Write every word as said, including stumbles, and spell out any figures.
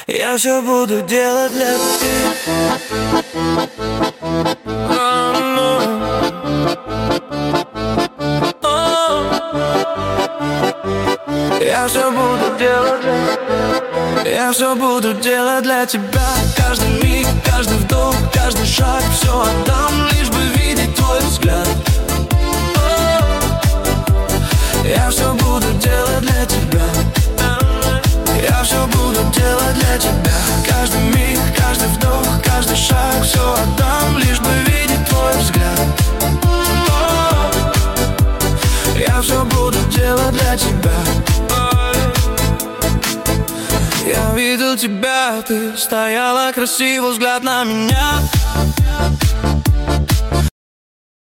Я все буду делать для тебя. Я все буду делать для Я все буду делать для тебя. Каждый миг, каждый вдох, каждый шаг, все отдам, лишь бы видеть твой взгляд. Я все буду делать для тебя. Я все буду делать для тебя. Каждый миг, каждый вдох, каждый шаг, все отдам, лишь бы видеть твой взгляд. Я все буду делать для тебя. Я видел тебя, ты стояла красиво, взгляд на меня.